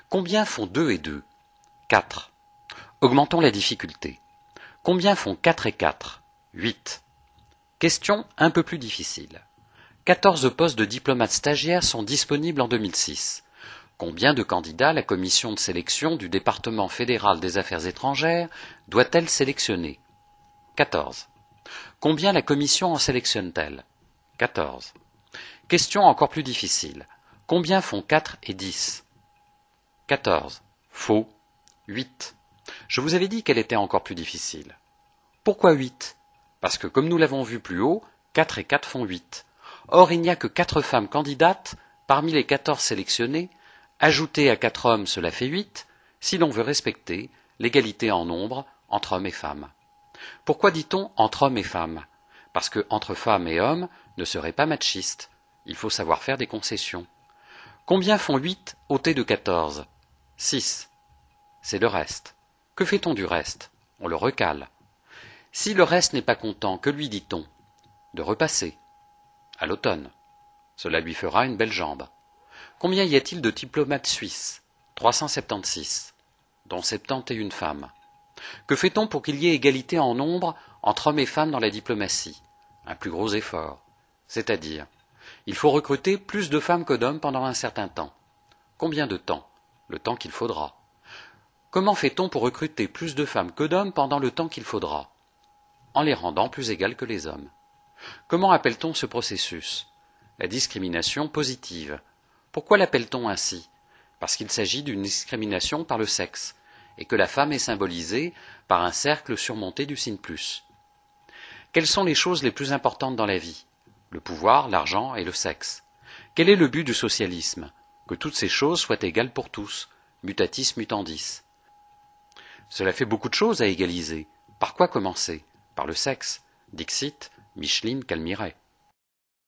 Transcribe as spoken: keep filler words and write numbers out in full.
Combien font deux et deux? Quatre. Augmentons la difficulté. Combien font quatre et quatre? Huit. Question un peu plus difficile. quatorze postes de diplomate stagiaire sont disponibles en deux mille six. Combien de candidats la commission de sélection du département fédéral des affaires étrangères doit-elle sélectionner? quatorze. Combien la commission en sélectionne-t-elle? quatorze. Question encore plus difficile. Combien font quatre et dix? quatorze. Faux. huit. Je vous avais dit qu'elle était encore plus difficile. Pourquoi huit? Parce que, comme nous l'avons vu plus haut, quatre et quatre font huit. Or, il n'y a que quatre femmes candidates parmi les quatorze sélectionnées. Ajouter à quatre hommes, cela fait huit, si l'on veut respecter l'égalité en nombre entre hommes et femmes. Pourquoi dit-on entre hommes et femmes? Parce que entre femmes et hommes ne serait pas machiste. Il faut savoir faire des concessions. Combien font huit ôté de quatorze? six. C'est le reste. Que fait-on du reste? On le recale. Si le reste n'est pas content, que lui dit-on? De repasser. À l'automne. Cela lui fera une belle jambe. Combien y a-t-il de diplomates suisses? trois cent soixante-seize, dont soixante et une femmes. Que fait-on pour qu'il y ait égalité en nombre entre hommes et femmes dans la diplomatie? Un plus gros effort. C'est-à-dire, il faut recruter plus de femmes que d'hommes pendant un certain temps. Combien de temps? Le temps qu'il faudra. Comment fait-on pour recruter plus de femmes que d'hommes pendant le temps qu'il faudra? En les rendant plus égales que les hommes. Comment appelle-t-on ce processus? La discrimination positive. Pourquoi l'appelle-t-on ainsi? Parce qu'il s'agit d'une discrimination par le sexe, et que la femme est symbolisée par un cercle surmonté du signe plus. Quelles sont les choses les plus importantes dans la vie? Le pouvoir, l'argent et le sexe. Quel est le but du socialisme? Que toutes ces choses soient égales pour tous, mutatis mutandis. Cela fait beaucoup de choses à égaliser. Par quoi commencer? Par le sexe. Dixit Micheline Calmiret.